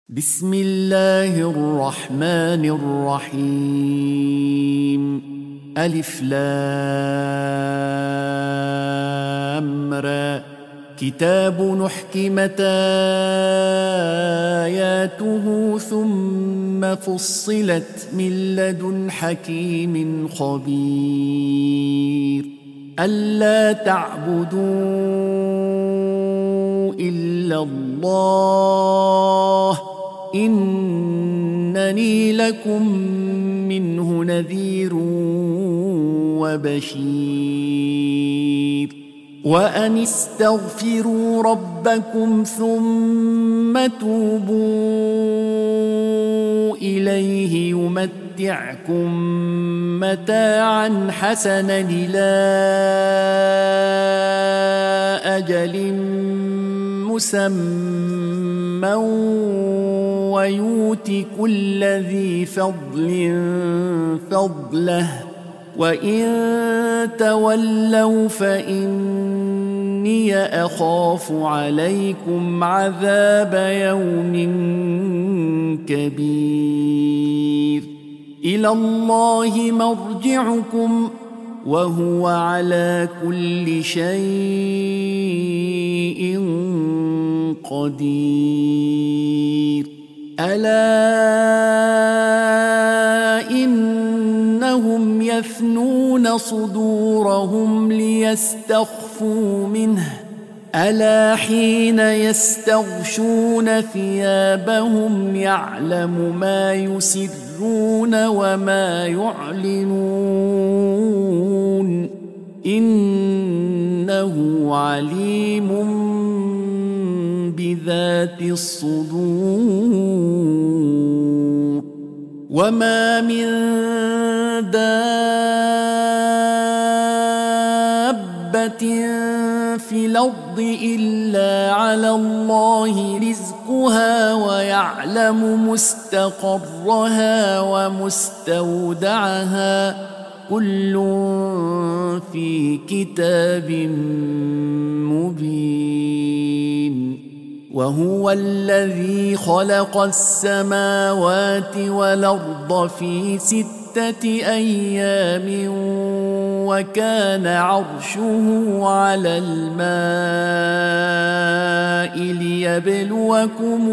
بسم الله الرحمن الرحيم. ألف لام را. كتاب نحكمت آياته ثم فصلت من لدن حكيم خبير. ألا تعبدوا إلا الله إنني لكم منه نذير وبشير. وأن استغفروا ربكم ثم توبوا إليه يمتعكم متاعا حسنا إلى أجل مسمى ويؤت كل ذي فضل فضله وإن تولوا فإني أخاف عليكم عذاب يوم كبير. إلى الله مرجعكم وهو على كل شيء قدير. ألا إنهم يثنون صدورهم ليستخفوا منه ألا حين يستغشون ثيابهم يعلم ما يسرون وما يعلنون إنه عليم بذات الصدور. وما من دابة في الأرض إلا على الله رزقها ويعلم مستقرها ومستودعها كل في كتاب مبين. وهو الذي خلق السماوات والأرض في 6 أيام وكان عرشه على الماء ليبلوكم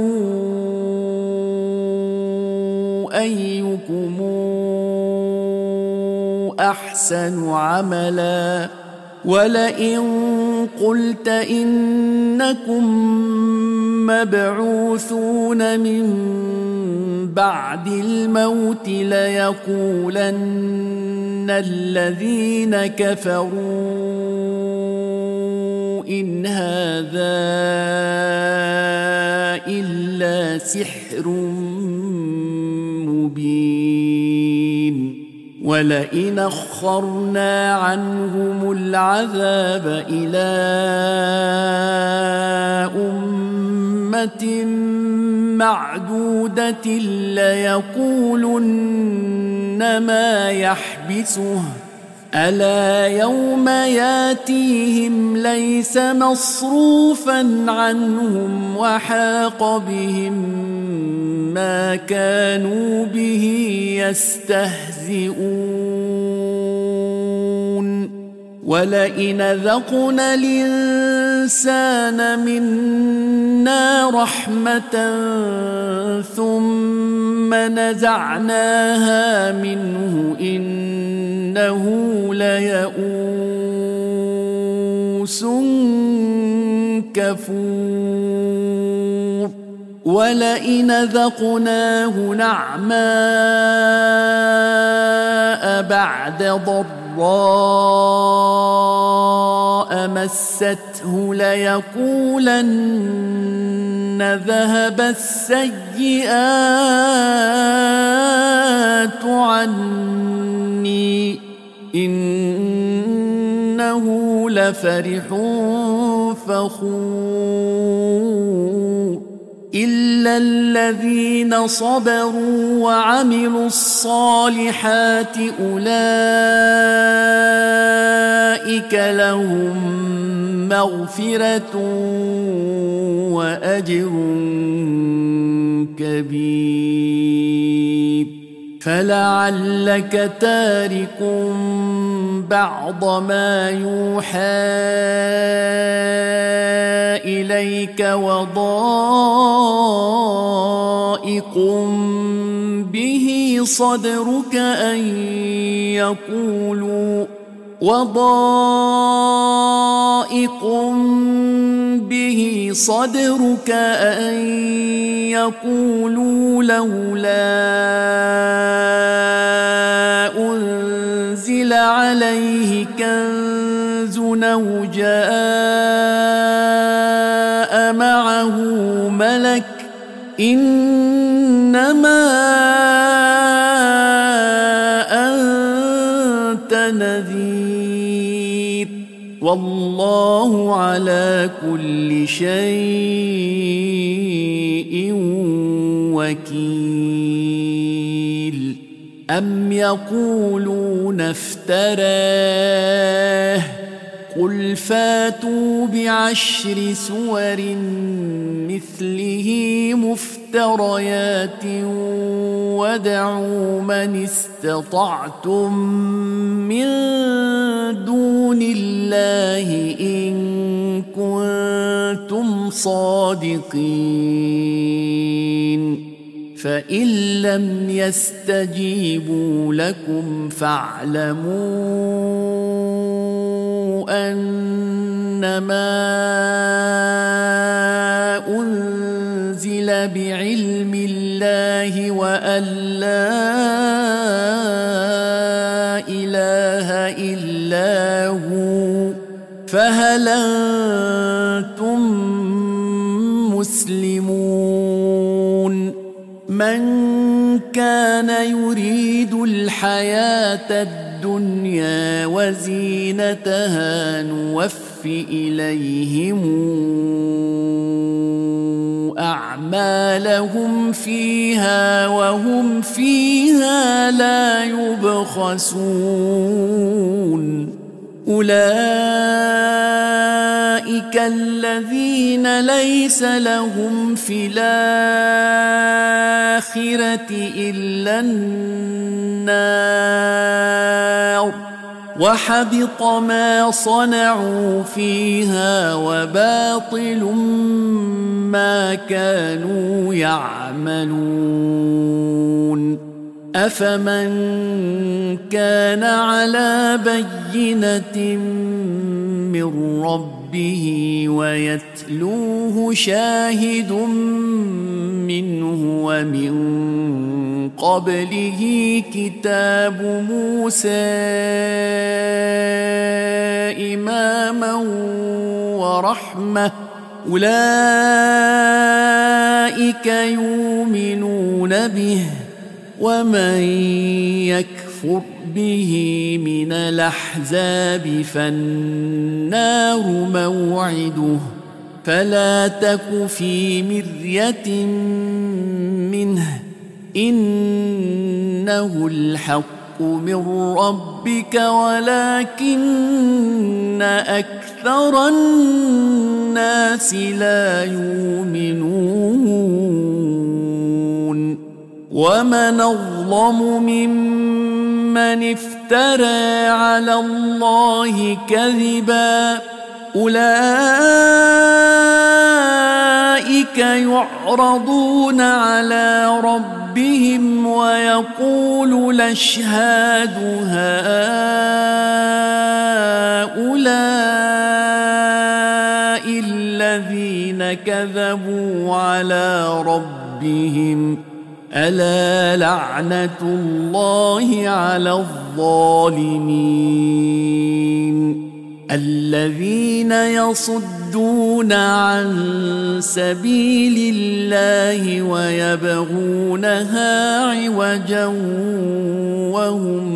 أيكم أحسن عملا. ولئن قلت إنكم مبعوثون من بعد الموت ليقولن الذين كفروا إن هذا إلا سحر مبين. ولئن أخرنا عنهم العذاب إلى أمة معدودة ليقولن ما يحبسه ألا يوم ياتيهم ليس مصروفا عنهم وحاق بهم ما كانوا به يستهزئون. ولئن ذقنا الإنسان منا رحمة ثم نزعناها منه إنه ليئوس كفور. ولئن ذقناه نعماء بعد ضراء مسته ليقولن ذهب السيئات عني إنه لفرح فخور. إلا الذين صبروا وعملوا الصالحات أولئك لهم مغفرة وأجر كبير فلعلك تارك بعض ما يوحى إليك وضائق به صدرك أن يقولوا لولا أنزل عليه كنز أو جاء معه ملك إنما أنت نذير والله على كل شيء وكيل أم يقولون افتراه قل فاتوا بعشر سور مثله مفتريات وادعوا من استطعتم من دون الله إن كنتم صادقين فإن لم يستجيبوا لكم فاعلموا أنما أنزل بعلم الله وأن لا إله إلا هو فهل أنتم مسلمون من كان يريد الحياة الدنيا وزينتها نوف إليهم أعمالهم فيها وهم فيها لا يبخسون أولئك الذين ليس لهم في الآخرة إلا النار وحبط ما صنعوا فيها وباطل ما كانوا يعملون أفمن كان على بينة من ربه ويتلوه شاهد منه ومن قبله كتاب موسى إماما ورحمة أولئك يؤمنون به ومن يكفر به من الأحزاب فالنار موعده فلا تك في مرية منه إنه الحق من ربك ولكن أكثر الناس لا يؤمنون ومن أظلم ممن افترى على الله كذبا أولئك يعرضون على ربهم ويقول الأشهاد هؤلاء الذين كذبوا على ربهم ألا لعنة الله على الظالمين الذين يصدون عن سبيل الله ويبغونها عوجا وهم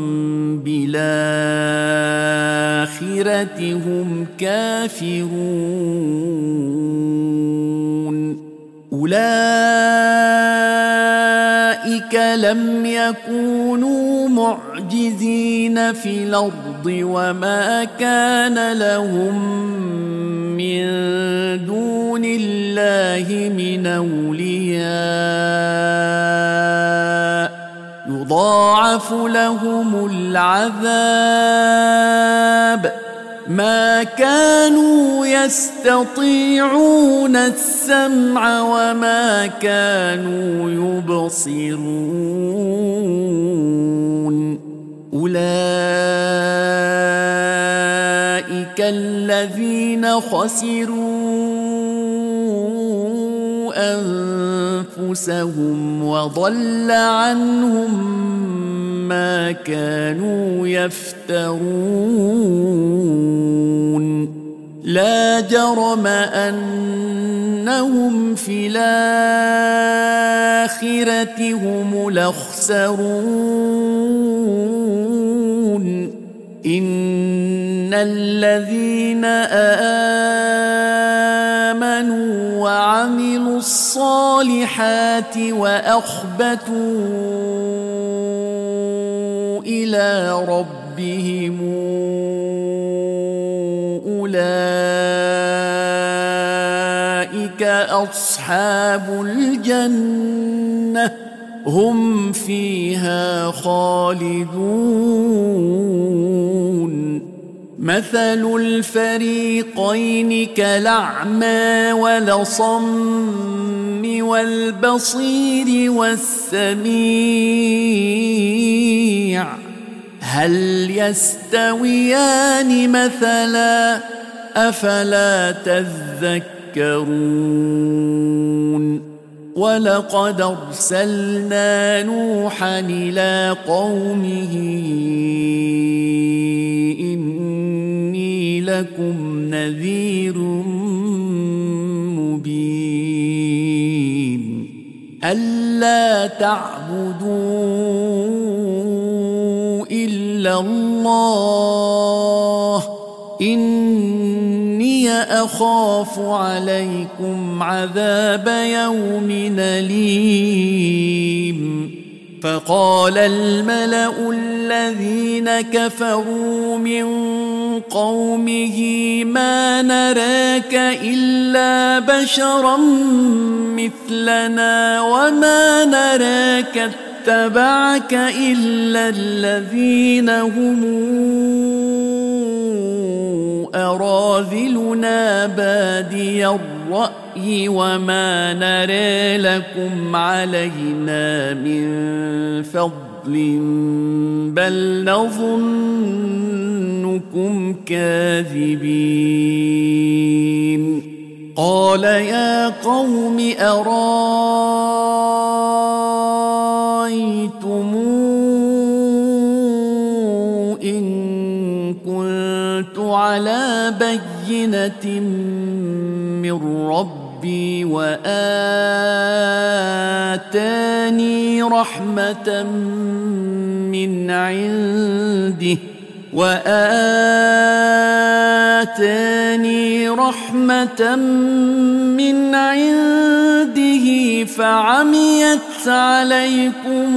بالآخرة هم كافرون أولئك لم يكونوا معجزين في الأرض وما كان لهم من دون الله من أولياء يضاعف لهم العذاب ما كانوا يستطيعون السمع وما كانوا يبصرون أولئك الذين خسروا أنفسهم وضل عنهم ما كانوا يفترون لا جرم أنهم في الآخرة هم الأخسرون إن الذين آمنوا وعملوا الصالحات وأخبتوا إلى ربهم أولئك أصحاب الجنة هم فيها خالدون مثل الفريقين كالأعمى والأصم والبصير والسميع هل يستويان مثلا أفلا تذكرون ولقد أرسلنا نوحا إلى قومه إني لكم نذير مبين ألا تعبدوا إلا الله إني أخاف عليكم عذاب يوم أليم فقال الملأ الذين كفروا من قومه ما نراك إلا بشرا مثلنا وما نراك اتبعك إلا الذين هم أراذلنا بادي الرأي وما نرى لكم علينا من فضل بل نظنكم كاذبين قال يا قوم أرأيتم إن كنت على بينة من ربي وآتاني رحمة من عنده فعميت عليكم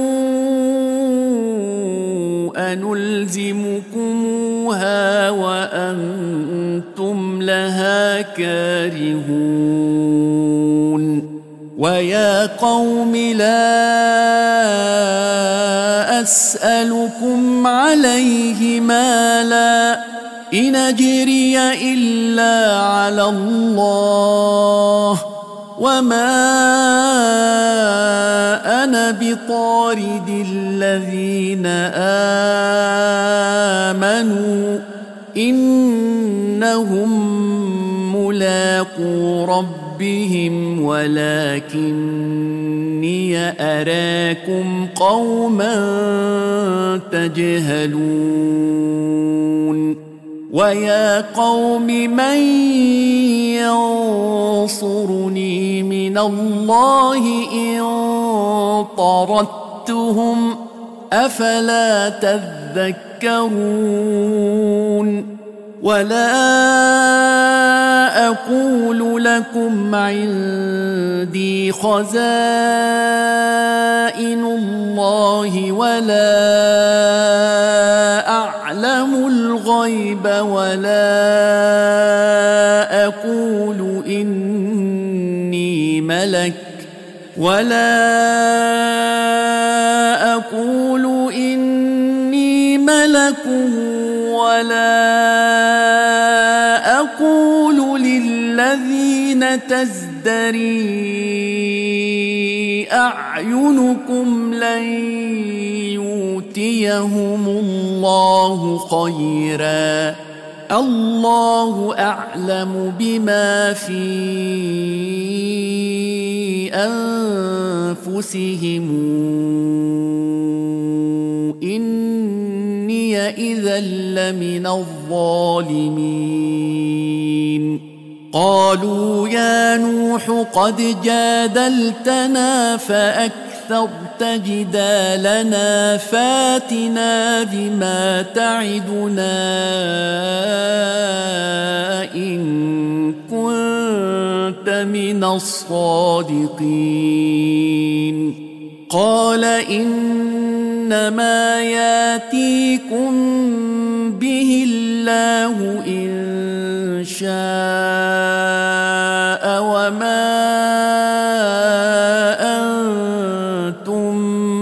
أنلزمكموها وأنتم لها كارهون ويا قوم لا أسألكم عليه مالا إن أجري إلا على الله وما أنا بطارد الذين آمنوا إنهم ملاقو ربهم ولكني أراكم قوما تجهلون ويا قوم من ينصرني من الله إن طردتهم أفلا تذكرون ولا أقول لكم عندي خزائن الله ولا أعلم الغيب ولا أقول إني ملك ولا أقول إني ملك ولا أقول للذين تزدري أعينكم لن يؤتيهم الله خيرا الله أعلم بما في أنفسهم إني إذا لمن الظالمين قالوا يا نوح قد جادلتنا فأكثرت جدالنا فاتنا بما تعدنا إن كنت من الصادقين قال إنما ياتيكم به الله إن شاء وما أنتم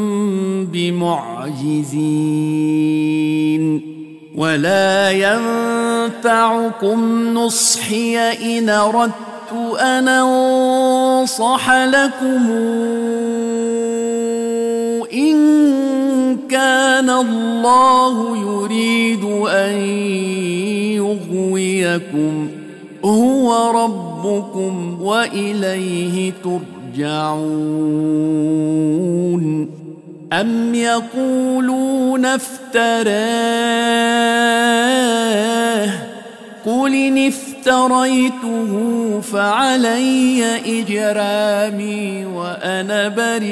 بمعجزين ولا ينفعكم نصحي إن أردت أن أنصح لكم إن كان الله يريد أن يغويكم هو ربكم وإليه ترجعون أم يقولون افتراه قل إن افتريته فعلي إجرامي وأنا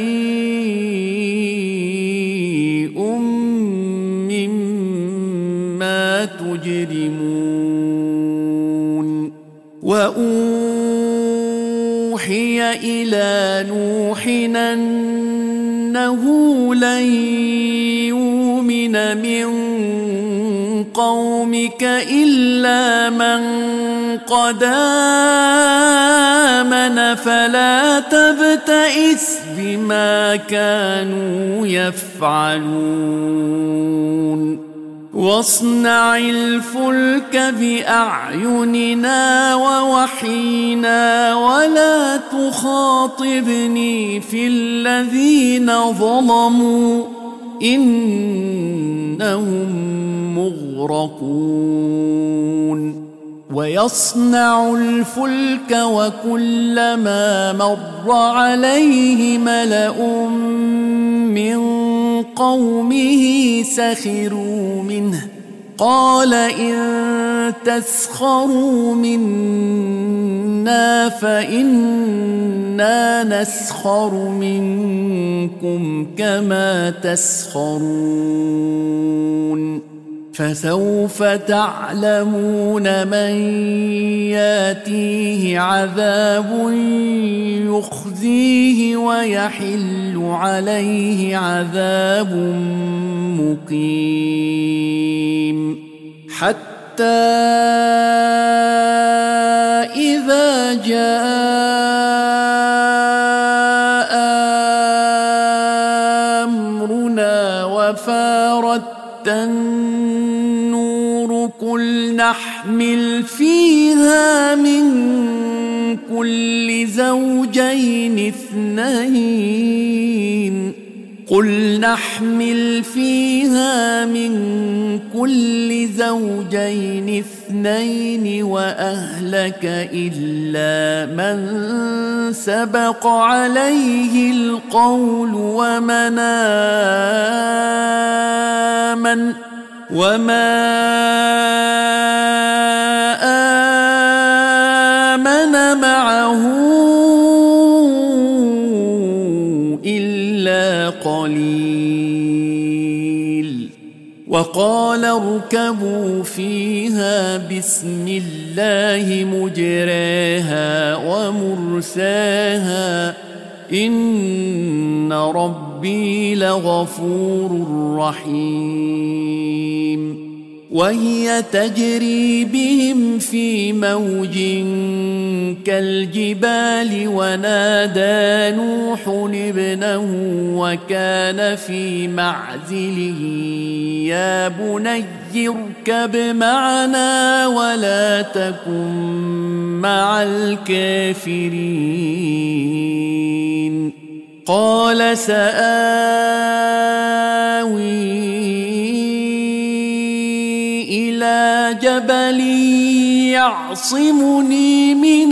بريء مما تجرمون وأوحي إلى نوح أنه لن يؤمن من قومك إلا من قد آمن فلا تبتئس بما كانوا يفعلون واصنع الفلك بأعيننا ووحينا ولا تخاطبني في الذين ظلموا إنهم مغرقون ويصنع الفلك وكلما مر عليه ملأ من قومه سخروا منه قال إن تسخروا منا فإنا نسخر منكم كما تسخرون فسوف تعلمون من ياتيه عذاب يخزيه ويحل عليه عذاب مقيم حتى إذا جاء أمرنا وفارت النور قل نحمل فيها من كل زوجين اثنين قل نحمل فيها من كل زوجين اثنين وأهلك إلا من سبق عليه القول وما آمن معه إلا قليل وقال اركبوا فيها بسم الله مجراها ومرساها إن ربي لغفور رحيم وهي تجري بهم في موج كالجبال ونادى نوح ابنه وكان في معزل يا بني اركب معنا ولا تكن مع الكافرين قال سآوي إلى جبل يعصمني من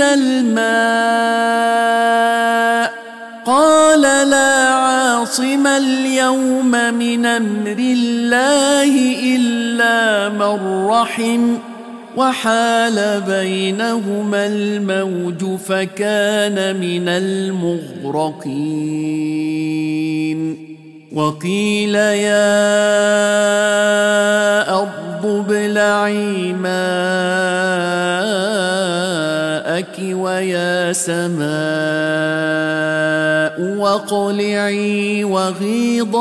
الماء قال لا عاصم اليوم من أمر الله إلا من رحم وحال بينهما الموج فكان من المغرقين وقيل يا أرض ابلعي ماءك ويا سماء واقلعي وغيض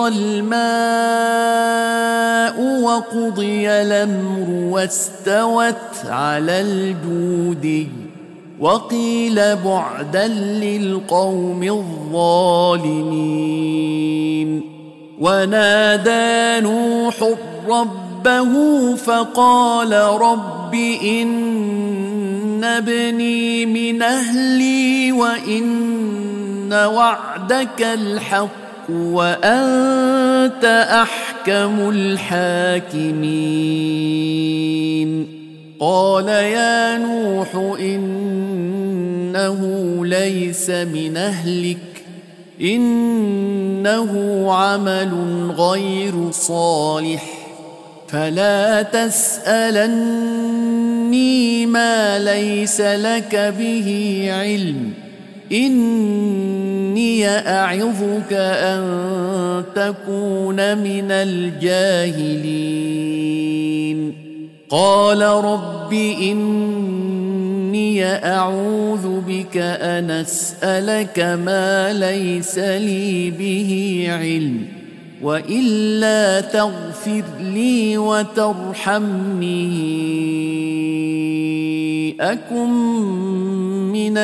الماء وقضي الأمر واستوت على الجودي وقيل بعدا للقوم الظالمين ونادى نوح ربه فقال رب إن ابني من أهلي وإن وعدك الحق وأنت أحكم الحاكمين قال يا نوح إنه ليس من أهلك إنه عمل غير صالح فلا تسألني ما ليس لك به علم إني أعظك أن تكون من الجاهلين قال رب إني أعوذ بك أن أسألك ما ليس لي به علم وإلا تغفر لي وترحمني أكن من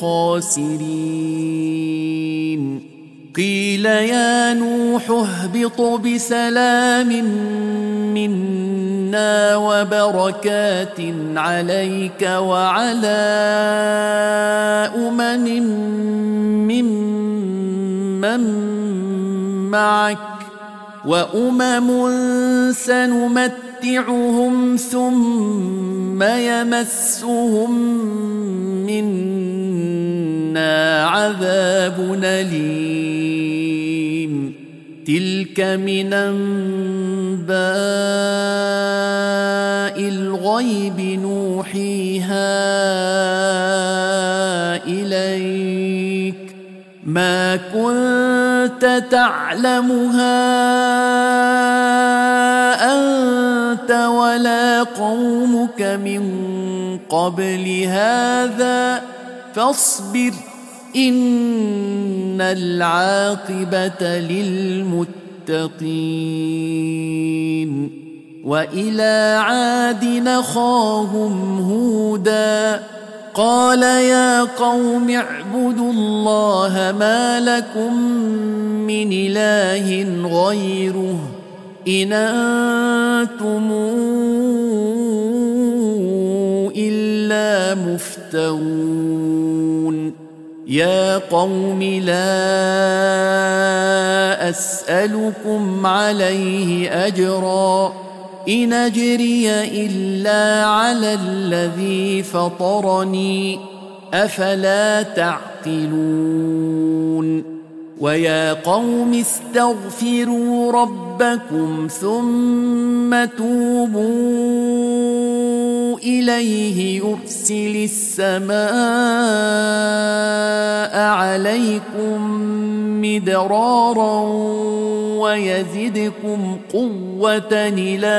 الخاسرين قيل يا نوح اهبط بسلام منا وبركات عليك وعلى ممن معك وأمم سنمتعهم ثم يمسهم منا عذاب أليم تلك من أنباء الغيب نوحيها إليك ما كنت تعلمها أنت ولا قومك من قبل هذا فاصبر إن العاقبة للمتقين وإلى عاد أخاهم هودا قال يا قوم اعبدوا الله ما لكم من إله غيره إن أنتم إلا مفترون يا قوم لا أسألكم عليه أجرا إن أجري إلا على الذي فطرني أفلا تعقلون ويا قوم استغفروا ربكم ثم توبوا إليه يرسل السماء عليكم مدرارا ويزدكم قوة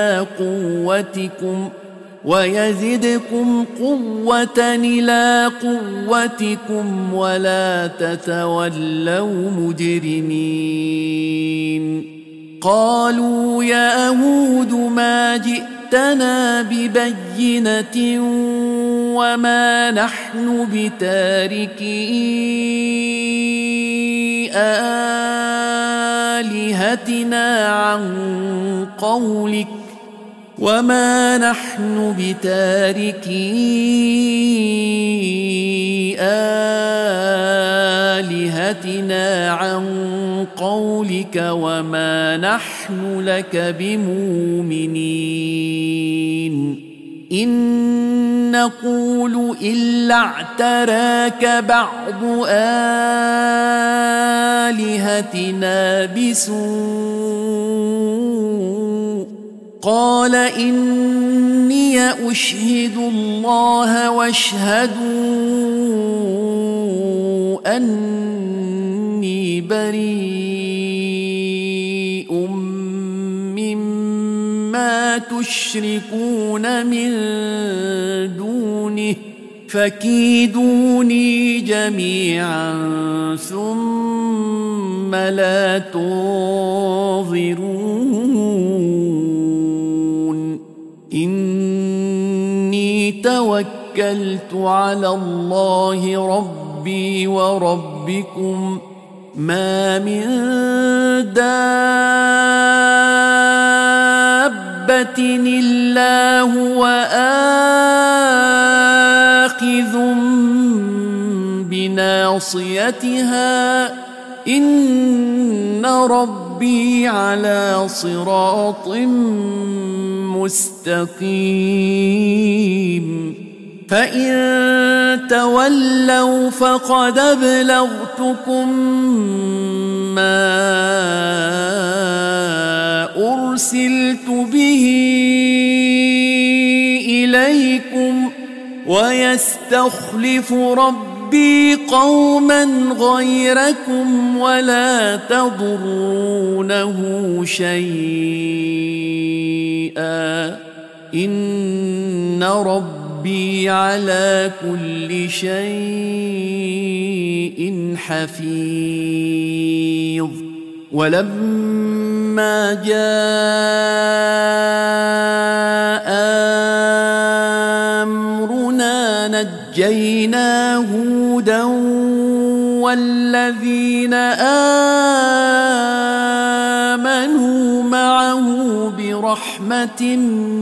إلى قوتكم ولا تتولوا مجرمين قالوا يا هود ما جئت جئتنا ببينة وما نحن بتاركي آلهتنا عن قولك وما نحن لك بمؤمنين إن نقول إلا اعتراك بعض آلهتنا بسوء قال إني أشهد الله واشهدوا أني بريء مما تشركون من دونه فكيدوني جميعا ثم لا تنظرون إني توكلت على الله ربي وربكم ما من دابة إلا هو آخذ بناصيتها إن ربي على صراط مستقيم فإن تولوا فقد أبلغتكم ما أرسلت به إليكم ويستخلف ربي قوما غيركم ولا تضرونه شيئا إن ربي على كل شيء حفيظ ولما جاء أمرنا نجينا هودا والذين آمنوا معه برحمة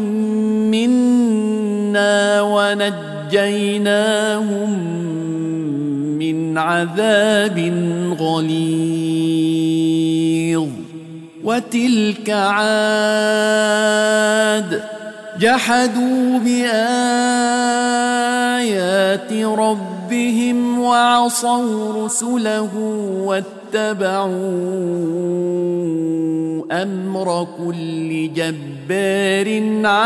منا ونجيناهم من عذاب غليظ وتلك عاد جحدوا بآيات ربهم وعصوا رسله واتبعوا أمر كل جبار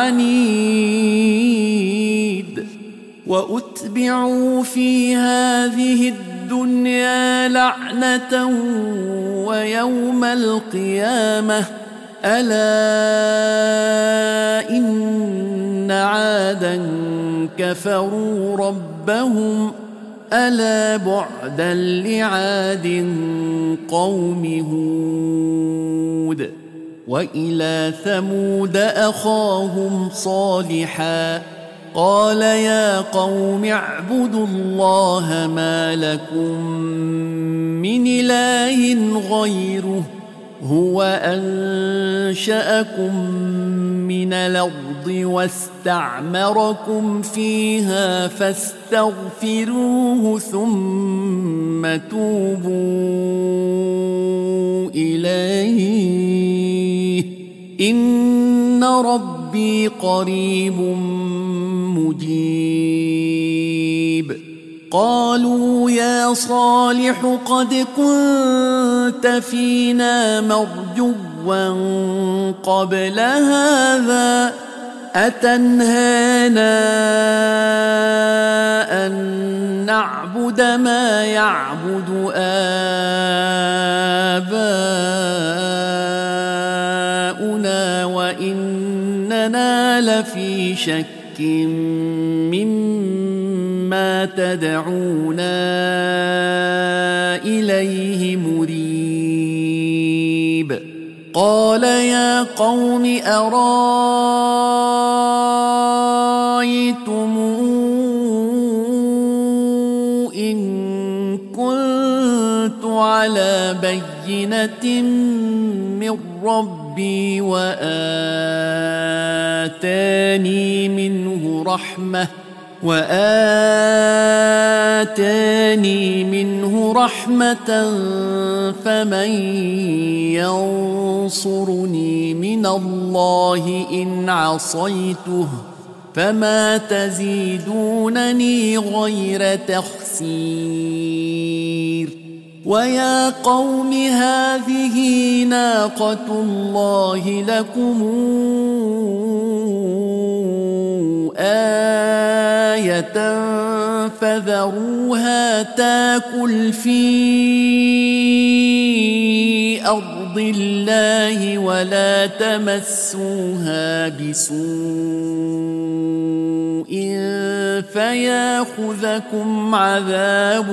عنيد وأتبعوا في هذه الدنيا لعنة ويوم القيامة ألا إن عادا كفروا ربهم ألا بعدا لعاد قوم هود وإلى ثمود أخاهم صالحا قال يا قوم اعبدوا الله ما لكم من إله غيره هو أنشأكم من الأرض واستعمركم فيها فاستغفروه ثم توبوا إليه إن ربي قريب مجيب قالوا يا صالح قد كنت فينا مرجوا قبل هذا أتنهانا أن نعبد ما يعبد آباؤنا وإننا لفي شك مما تدعونا إليه مريب قال يا قوم أرأيتم رأيتم إن كنت على بينة من ربي وآتاني منه رحمة فمن ينصرني من الله إن عصيته فما تزيدونني غير تخسير ويا قوم هذه ناقة الله لكم آية فذروها تاكل في أرض الله ولا تمسوها بسوء فياخذكم عذاب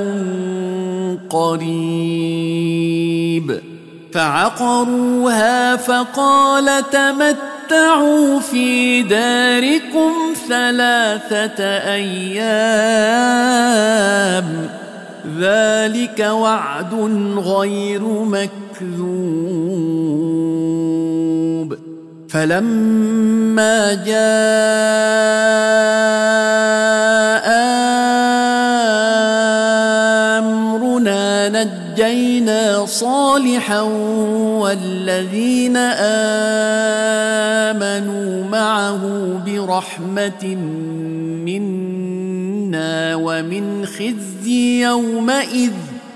قريب فعقروها فقال تمتعوا في داركم 3 أيام ذلك وعد غير مكذوب فلما جاء أمرنا نجينا صالحا والذين آمنوا معه برحمة منا ومن خزي يومئذ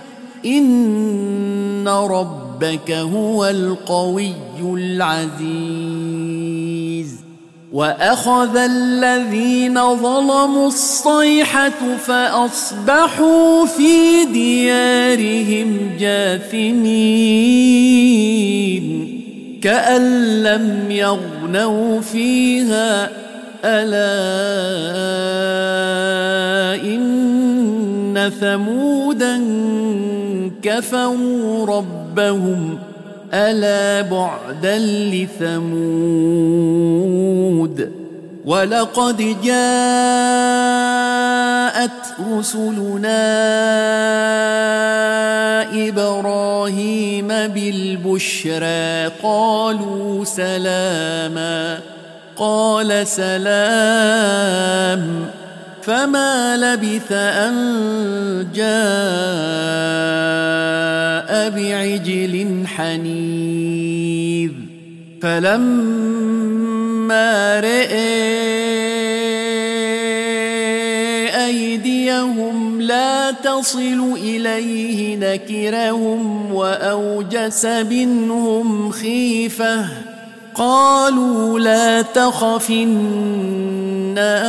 إن ربك هو القوي العزيز وأخذ الذين ظلموا الصيحة فأصبحوا في ديارهم جاثمين كأن لم يغنوا فيها ألا إن ثمودا كفروا ربهم ألا بعدا لثمود ولقد جاءت رسلنا إبراهيم بالبشرى قالوا سلاما قال سلام فما لبث أن جاء بعجل حنيذ فلما رأى أيديهم لا تصل إليه نكرهم وأوجس منهم خيفة قالوا لا تخف إنا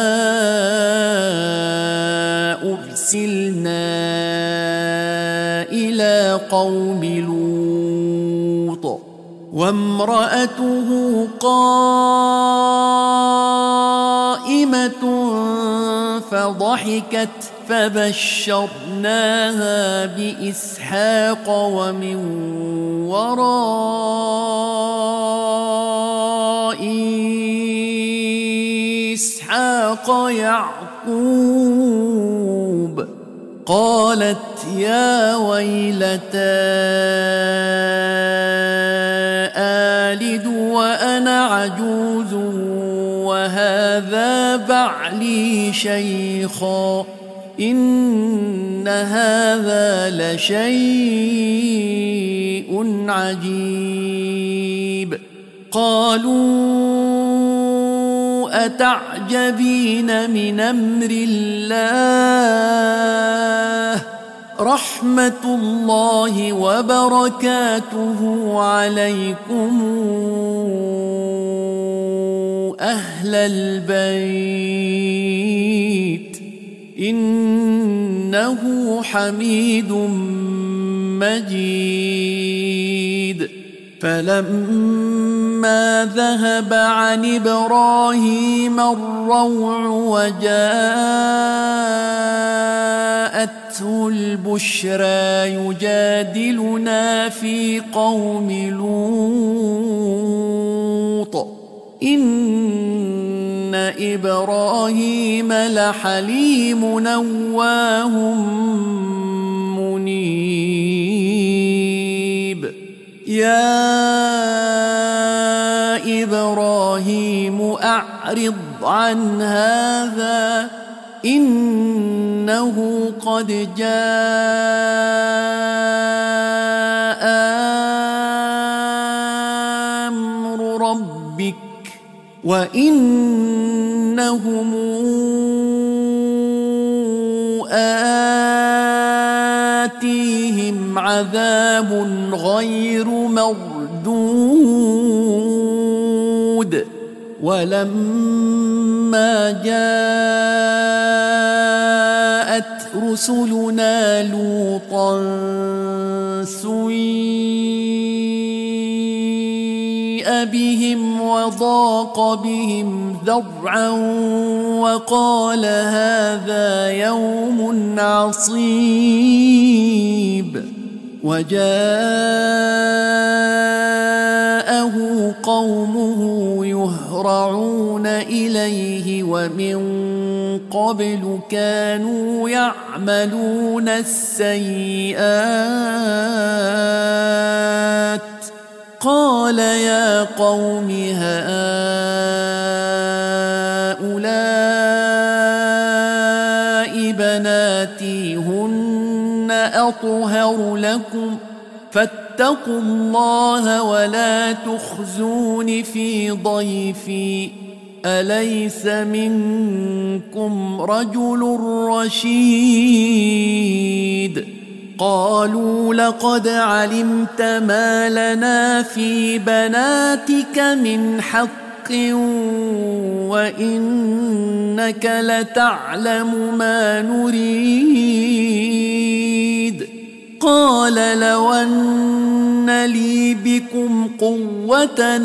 أرسلنا إلى قوم لوط وامرأته قائمة فضحكت فبشرناها بإسحاق ومن وراء إسحاق يعقوب قالت يا ويلتى آلد وأنا عجوز وهذا بعلي شيخا إن هذا لشيء عجيب قالوا أتعجبين من أمر الله رحمة الله وبركاته عليكم أهل البيت إنه حميد مجيد فلما ذهب عن إبراهيم الروع وجاءته البشرى يجادلنا في قوم لوط إن إبراهيم لحليم أواه منيب يا إبراهيم أعرض عن هذا إنه قد جاء أمر ربك وإنهم آتيهم عذاب غير مردود ولما جاءت رسلنا لوطا سيء بهم وضاق بهم ذرعا وقال هذا يوم عصيب وجاءه قومه يهرعون إليه ومن قبل كانوا يعملون السيئات قال يا قوم هؤلاء بناتي هن أطهر لكم فاتقوا الله ولا تخزون في ضيفي أليس منكم رجل رشيد قالوا لقد علمت ما لنا في بناتك من حق وإنك لتعلم ما نريد قال لو أن لي بكم قوة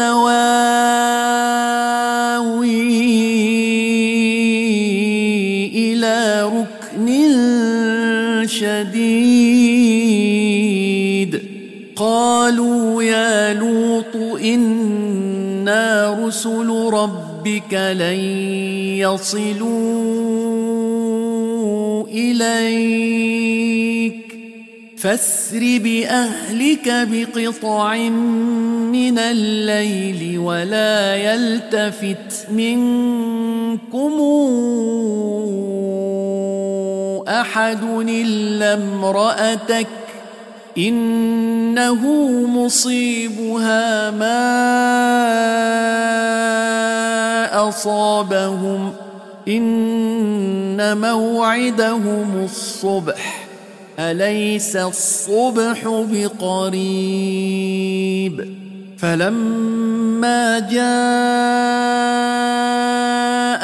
نواوي إلى ركن شديد قالوا يا لوط إنا رسل ربك لن يصلوا إليك فاسر بأهلك بقطع من الليل ولا يلتفت منكم أحد إلا امرأتك إنه مصيبها ما أصابهم إن موعدهم الصبح أليس الصبح بقريب فلما جاء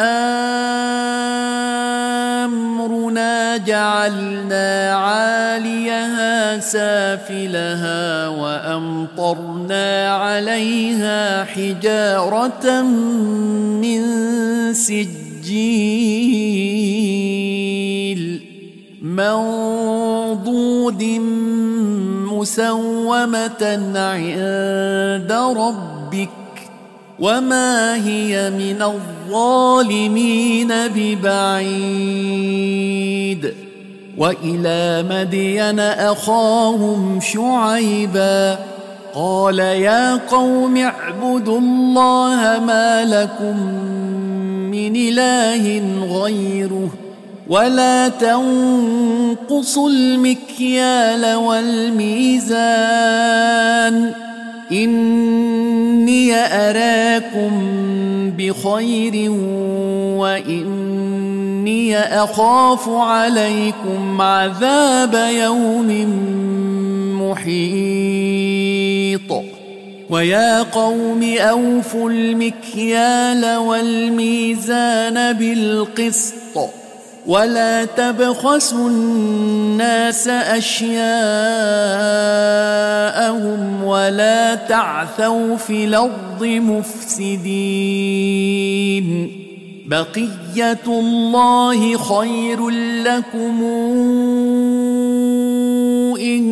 أمرنا جعلنا عاليها سافلها وأمطرنا عليها حجارة من سجيل منضود مسومة عند ربك وما هي من الظالمين ببعيد وإلى مدين أخاهم شعيبا قال يا قوم اعبدوا الله ما لكم من إله غيره ولا تنقصوا المكيال والميزان إني أراكم بخير وإني أخاف عليكم عذاب يوم محيط ويا قوم أوفوا المكيال والميزان بالقسط ولا تبخسوا الناس أشياءهم ولا تعثوا في الأرض مفسدين بقية الله خير لكم إن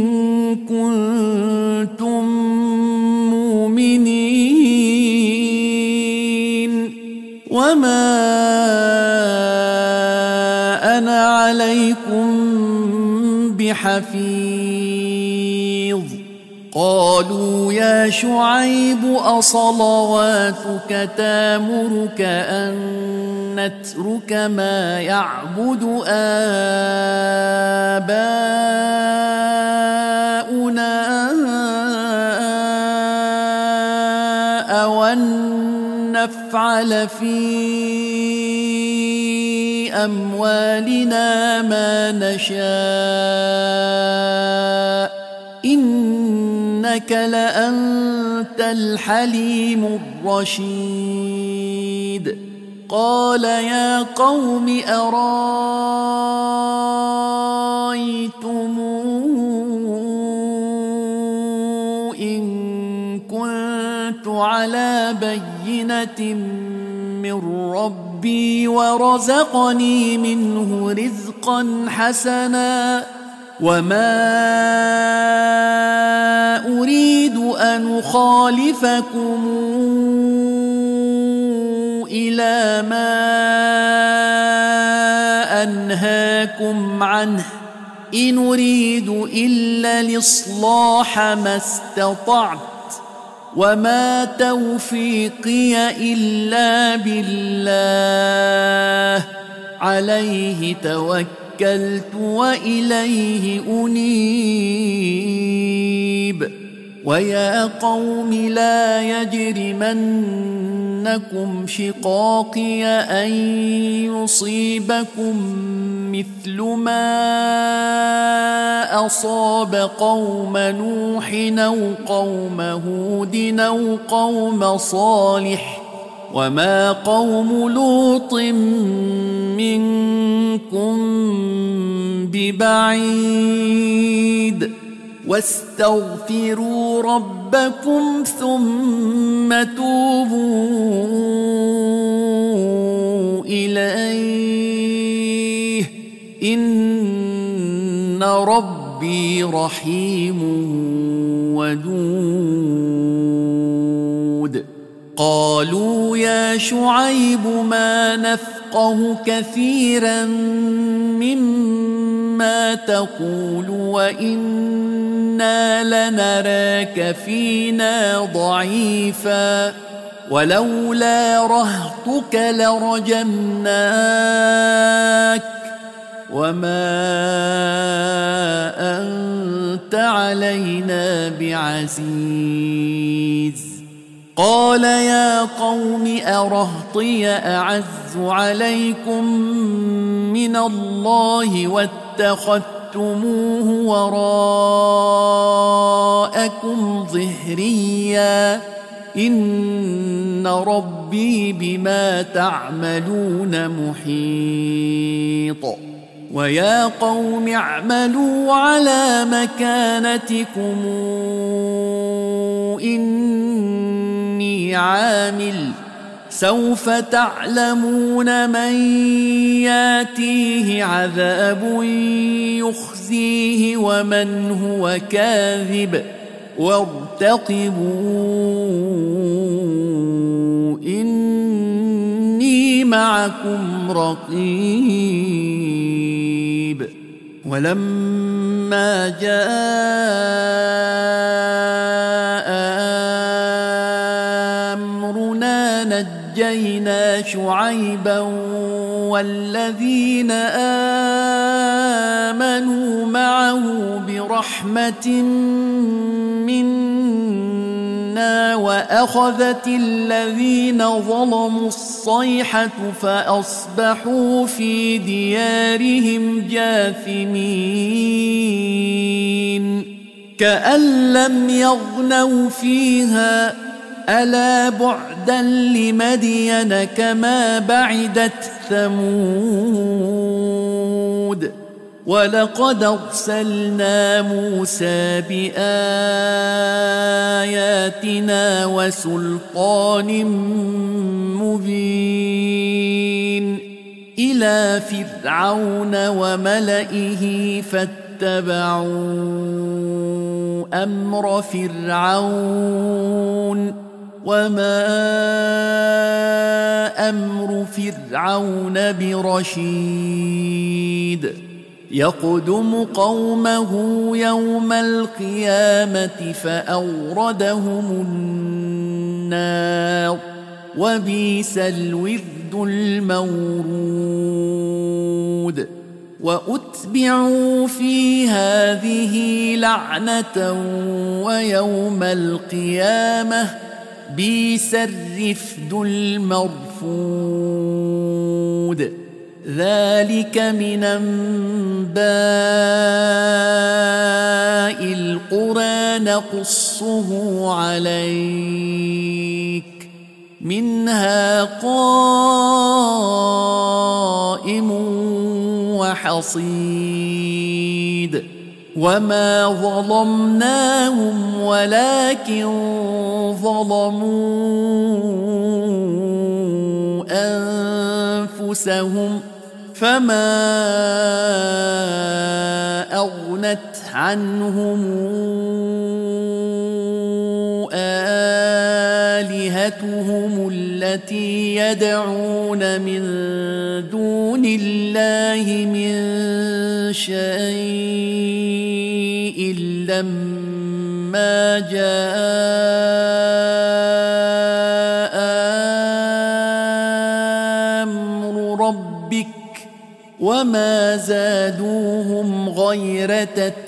كنتم مؤمنين وما حفيظ قالوا يا شعيب أصلواتك تامرك أن نترك ما يعبد آباؤنا أو أن نفعل في أموالنا ما نشاء إنك لأنت الحليم الرشيد قال يا قوم أرايتم إن كنت على بينة من ربي ورزقني منه رزقا حسنا وما أريد أن أخالفكم إلى ما أنهاكم عنه إن أريد إلا الإصلاح ما استطعت وما توفيقي إلا بالله عليه توكلت وإليه أنيب ويا قوم لا يجرمنكم شقاقي أن يصيبكم مثل ما أصاب قوم نوح أو قوم هود أو قوم صالح وما قوم لوط منكم ببعيد واستغفروا ربكم ثم توبوا إليه إن ربي رحيم ودود قالوا يا شعيب ما نفقه كثيرا مما تقول وإنا لنراك فينا ضعيفا ولولا رهطك لرجمناك وما أنت علينا بعزيز قال يا قوم أرهطي أعز عليكم من الله واتخذتموه وراءكم ظهريا إن ربي بما تعملون محيط ويا قوم اعملوا على مكانتكم إني عامل سوف تعلمون من ياتيه عذاب يخزيه ومن هو كاذب وارتقبوا إني معكم رقيب ولما جاء أمرنا نجينا شعيبا والذين آمنوا معه برحمة منا وأخذت الذين ظلموا الصيحة فأصبحوا في ديارهم جاثمين كأن لم يغنوا فيها ألا بعدا لمدين كما بعدت ثمود ولقد أرسلنا موسى بآياتنا وسلطان مبين إلى فرعون وملئه فاتبعوا أمر فرعون وما أمر فرعون برشيد يقدم قومه يوم القيامة فأوردهم النار وبئس الورد المورود وأتبعوا في هذه لعنة ويوم القيامة بئس الرفد المرفود ذلك من أنباء القرى نقصه عليك منها قائم وحصيد وما ظلمناهم ولكن ظلموا أنفسهم فما أغنت عنهم آلهتهم التي يدعون من دون الله من شيء لما جاء أمر ربك وما زادوهم غير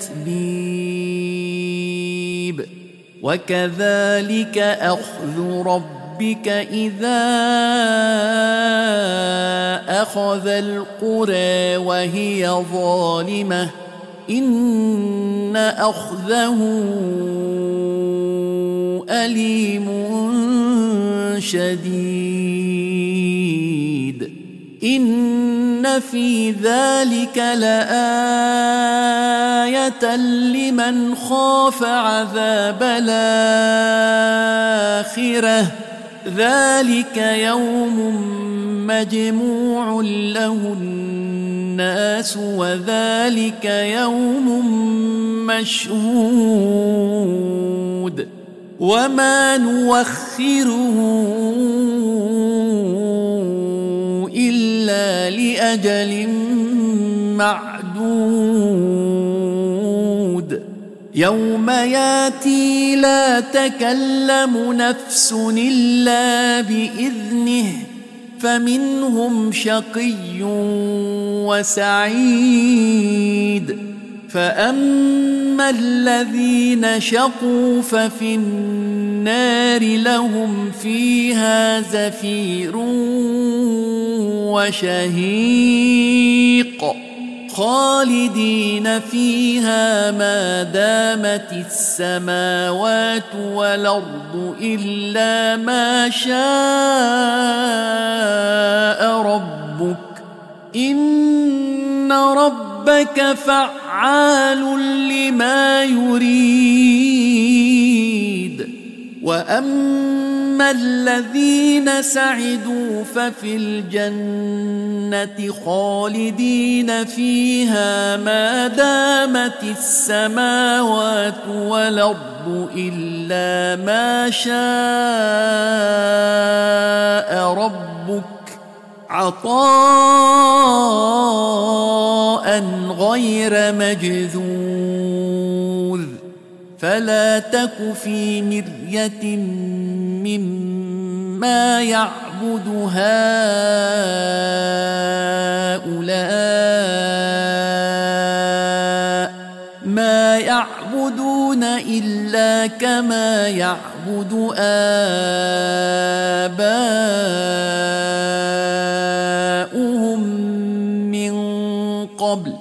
تتبيب وكذلك أخذ ربك إذا أخذ القرى وهي ظالمة إن أخذه أليم شديد إن في ذلك لآية لمن خاف عذاب الآخرة ذلك يوم مجموع له الناس وذلك يوم مشهود وما نوخره إلا لأجل معدود يوم ياتي لا تكلم نفس إلا بإذنه فمنهم شقي وسعيد فأما الذين شقوا ففي النار لهم فيها زفير وشهيق خالدين فيها ما دامت السماوات والأرض إلا ما شاء ربك إن ربك فعال لما يريد وأما الذين سعدوا ففي الجنة خالدين فيها ما دامت السماوات والأرض إلا ما شاء ربك عطاء غير مجذوذ فلا تك في مرية مما يعبد هؤلاء ما يعبدون إلا كما يعبد آباؤهم من قبل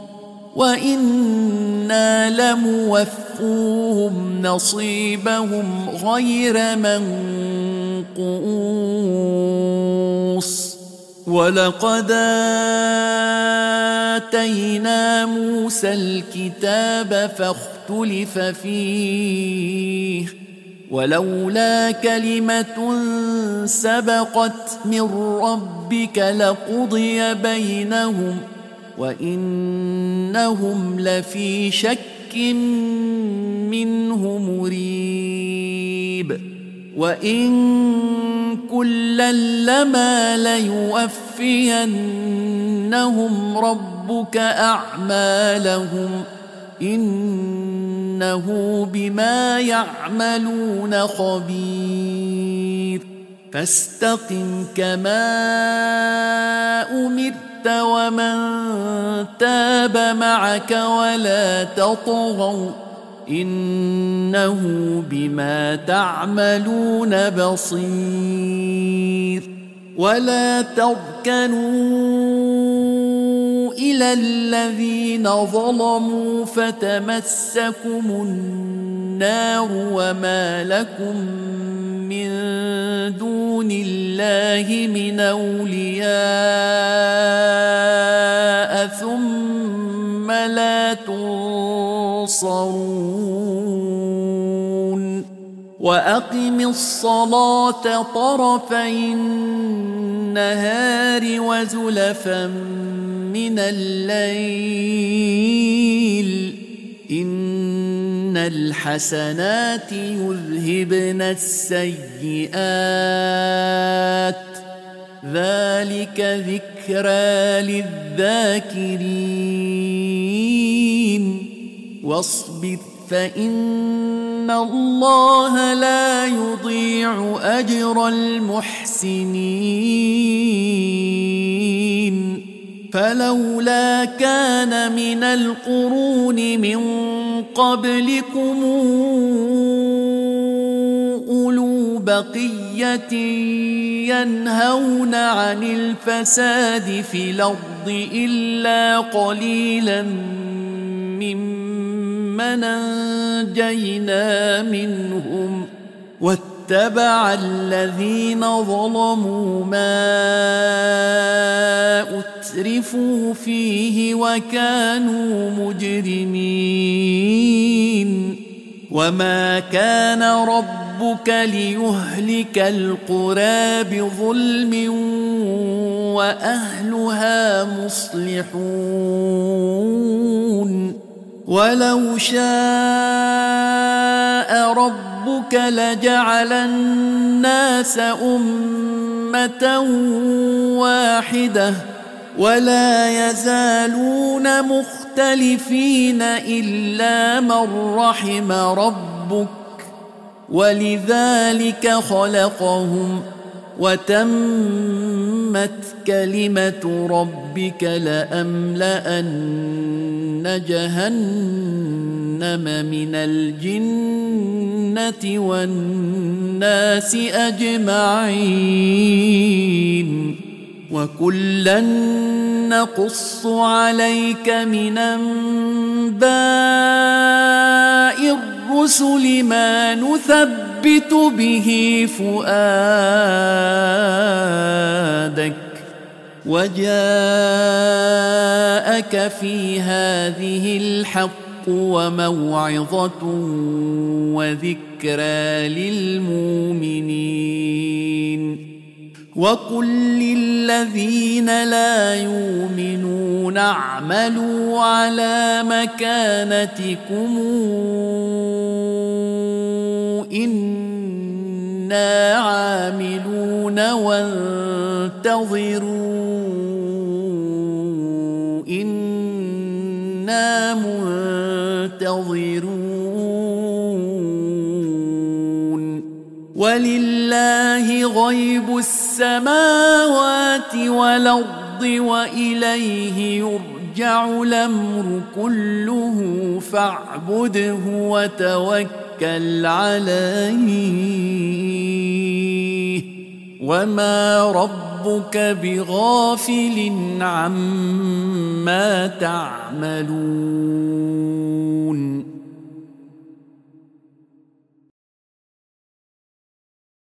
وإنا لموفوهم نصيبهم غير منقوص ولقد آتينا موسى الكتاب فاختلف فيه ولولا كلمة سبقت من ربك لقضي بينهم وإنهم لفي شك منه مريب وإن كلا لما ليوفينهم ربهم ربك أعمالهم إنه بما يعملون خبير فاستقم كما أمرت ومن تاب معك ولا تطغوا إنه بما تعملون بصير ولا تركنوا إلى الذين ظلموا فتمسكم النار وما لكم من دون الله من أولياء ثم لا تنصرون وأقم الصلاة طرفي النهار وزلفا من الليل إن الحسنات يذهبن السيئات ذلك ذكرى للذاكرين واصبر فإن الله لا يضيع أجر المحسنين فلولا كان من القرون من قبلكم أولو بقية ينهون عن الفساد في الأرض إلا قليلا ممن أنجينا منهم واتبع الذين ظلموا ما أترفوا فيه وكانوا مجرمين وما كان ربك ليهلك القرى بظلم وأهلها مصلحون ولو شاء ربك لجعل الناس أمة واحدة ولا يزالون مختلفين إلا من رحم ربك ولذلك خلقهم وتمت كلمة ربك لأملأن جهنم من الجنة والناس أجمعين وكلا نقص عليك من أنباء الرسل ما نثبت به فؤادك وجاءك في هذه الحق وموعظة وذكرى للمؤمنين وقل للذين لا يؤمنون اعملوا على مكانتكم إنا عاملون وانتظروا إنا منتظرون ولله غيب السماوات والأرض وإليه يرجع الأمر كله فاعبده وتوكل عليه وما ربك بغافل عما تعملون